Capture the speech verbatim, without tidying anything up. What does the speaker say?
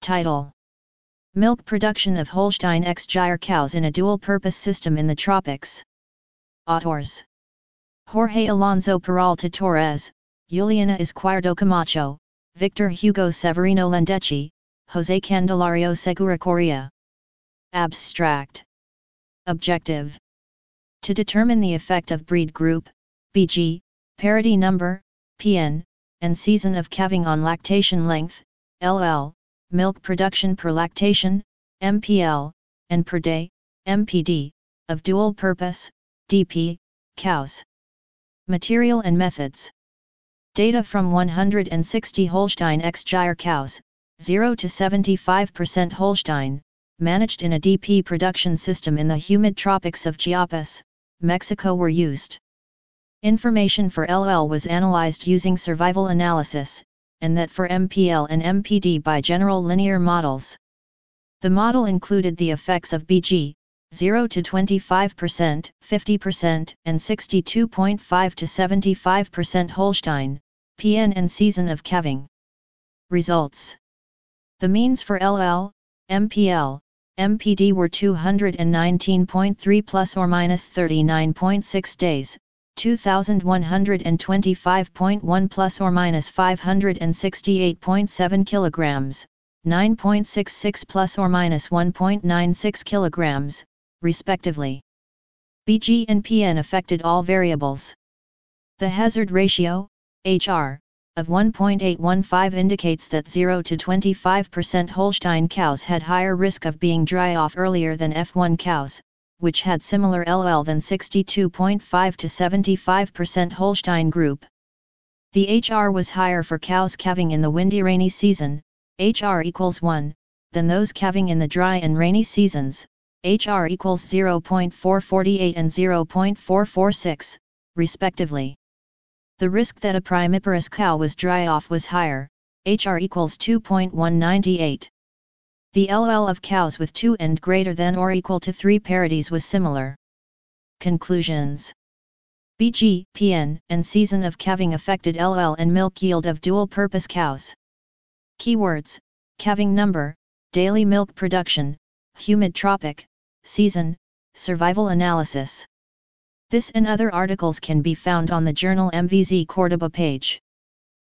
Title: Milk production of Holstein-Exogyr cows in a dual-purpose system in the tropics. Autors: Jorge Alonso Peralta Torres, Juliana Izquierdo Camacho, Victor Hugo Severino Landechi, José Candelario Segura Correa. Abstract: Objective: to determine the effect of breed group, B G, parity number, P N, and season of calving on lactation length, L L, milk production per lactation, M P L, and per day, M P D, of dual-purpose, D P, cows. Material and methods. Data from one hundred sixty Holstein-Exogyr cows, zero to seventy-five percent Holstein, managed in a D P production system in the humid tropics of Chiapas, Mexico were used. Information for L L was analyzed using survival analysis, and that for M P L and M P D by general linear models. The model included the effects of B G, zero to twenty-five percent, fifty percent, and sixty-two point five to seventy-five percent Holstein, P N and season of calving. Results. The means for L L, M P L, M P D were two hundred nineteen point three plus or minus thirty-nine point six days, two thousand one hundred twenty-five point one plus or minus five hundred sixty-eight point seven kilograms, nine point six six plus or minus one point nine six kilograms, respectively. B G and P N affected all variables. The hazard ratio, H R, of one point eight one five indicates that zero to twenty-five percent Holstein cows had higher risk of being dry off earlier than F one cows, which had similar L L than sixty-two point five to seventy-five percent Holstein group. The H R was higher for cows calving in the windy rainy season, H R equals one, than those calving in the dry and rainy seasons, H R equals zero point four four eight and zero point four four six, respectively. The risk that a primiparous cow was dry off was higher, H R equals two point one nine eight. The L L of cows with two and greater than or equal to three parities was similar. Conclusions. B G, P N, and season of calving affected L L and milk yield of dual-purpose cows. Keywords: calving number, daily milk production, humid tropic, season, survival analysis. This and other articles can be found on the journal M V Z Córdoba page.